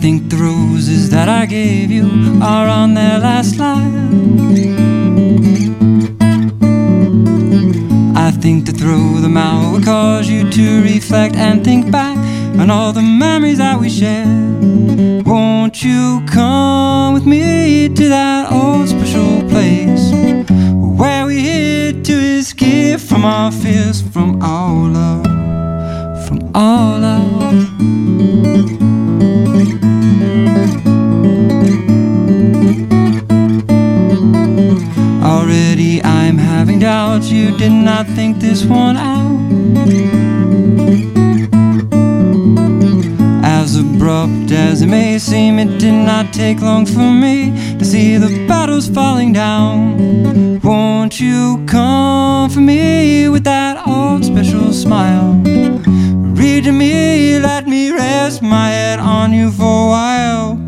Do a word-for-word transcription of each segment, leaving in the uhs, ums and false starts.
think the roses that I gave you are on their last line. I think to throw them out would cause you to reflect and think back on all the memories that we shared. Won't you come with me to that old special place where we hid to escape from our fears, from our love, from our love. Already I'm having doubts, you did not think this one out. As abrupt as it may seem, it did not take long for me to see the battles falling down. Won't you come for me with that old special smile? Read to me, let me rest my head on you for a while.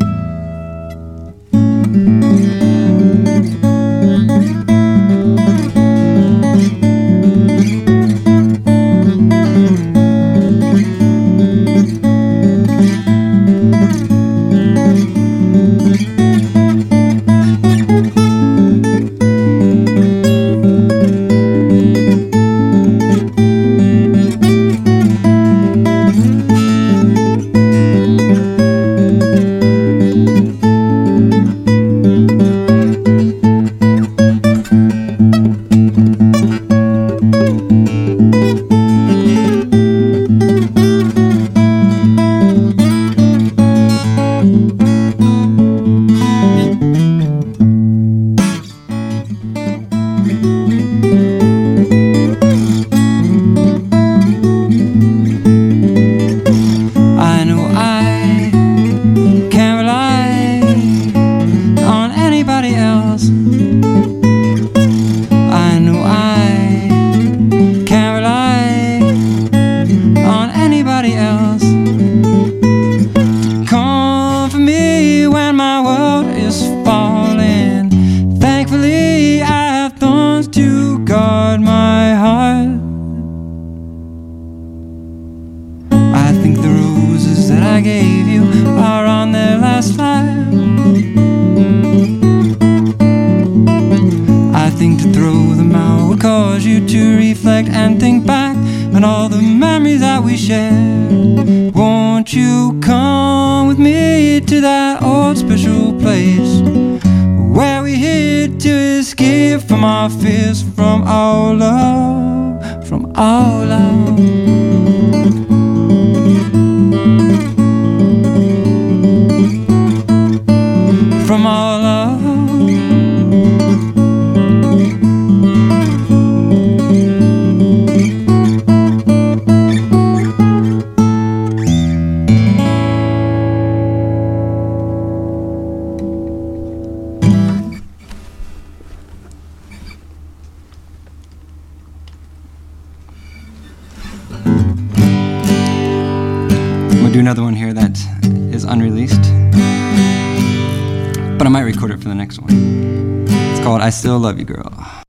Do another one here that is unreleased, but I might record it for the next one. It's called I Still Love You, Girl.